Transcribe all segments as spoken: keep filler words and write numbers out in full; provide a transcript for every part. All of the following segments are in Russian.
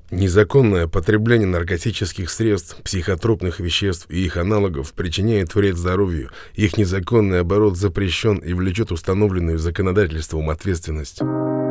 Незаконное потребление наркотических средств, психотропных веществ и их аналогов причиняет вред здоровью. Их незаконный оборот запрещен и влечет установленную законодательством ответственность.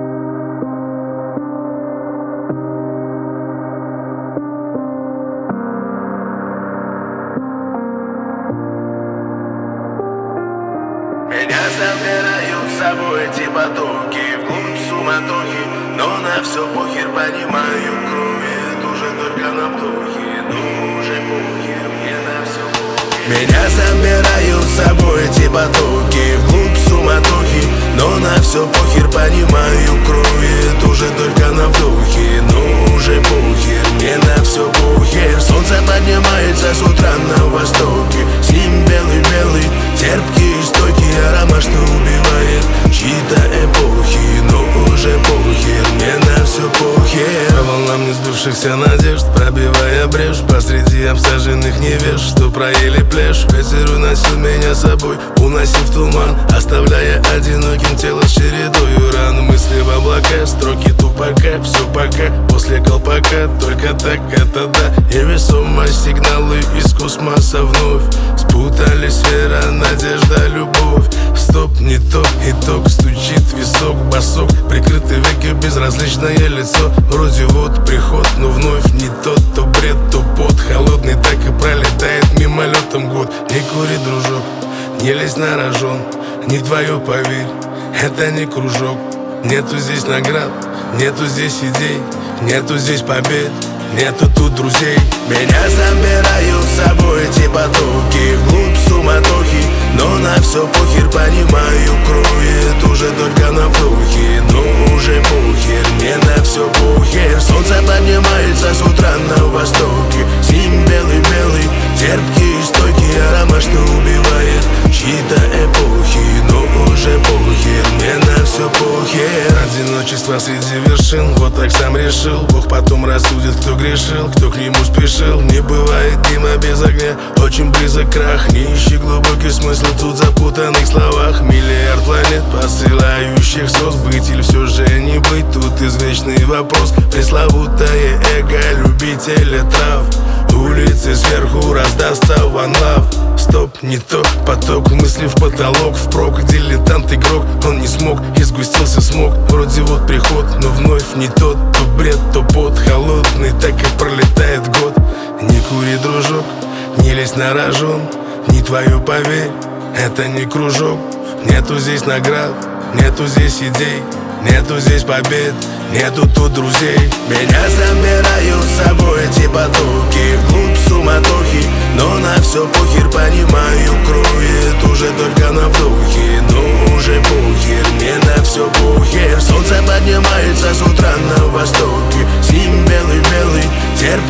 Меня забирают с собой эти потоки вглубь суматохи, но на все похер, понимаю, крови уже только на вдохе, но уже похер, мне на все похер. Меня забирают с собой эти потоки вглубь суматохи, но на все похер, понимаю, крови уже только на вдохе, но уже похер, мне на все похер. Солнце поднимается с утра на востоке, с ним белый-белый, терпкий и стойкий аромат, что убивает чьи-то эпохи, но уже похер, мне на все похер. По волнам несбывшихся надежд, пробивая брешь посреди обсаженных невеж, что проели плешь. Ветер уносил меня с собой, уносил в туман, оставляя одиноким тело с чередою ран. Мысли в облака, строки тупака, все пока, после колпака, только так это да. И весомость сигналы из космоса вновь спутались вера, надежда, любовь. Стоп, не то, итог, стучит висок, босок, прикрытый веки, безразличное лицо. Вроде вот приход, но вновь не тот, то бред, то пот. Холодный так и пролетает мимолетом год. Не кури, дружок, не лезь на рожон, не твое, поверь, это не кружок. Нету здесь наград, нету здесь идей, нету здесь побед, нету тут друзей. Меня забирают с собой эти потоки вглубь суматохи, но на все похер, понимаю, крови уже только на вдохе, но уже похер, мне на все похер. Солнце поднимается с утра на востоке, с ним белый-белый, терпкий и стойкий аромат, что убивает чьи-то эпохи, но уже похер, мне на все похер. Одиночество среди вершин, вот так сам решил. Бог потом рассудит, кто грешил, кто к нему спешил. Не бывает дима без огня, очень близок крах. Не ищи глубокий смысл тут в запутанных словах. Миллиард планет, посылающих сос. Быть или все же не быть, тут извечный вопрос. Пресловутое эго любителя трав. Улицы сверху раздастся one love. Стоп, не то, поток мысли в потолок, впрок, дилетант игрок. Он не смог, и сгустился смог. Вроде вот приход, но вновь не тот. То бред, то пот, холодный, так и пролетает год. Не кури, дружок, не лезь на рожон, не твое, поверь, это не кружок. Нету здесь наград, нету здесь идей, нету здесь побед, нету тут друзей. Меня забирают с собой эти потоки вглубь суматохи, но на все похер, понимаю, крови уже только на вдохе, но уже похер, мне на все похер. Солнце поднимается с утра на востоке, с ним белый-белый, терпкий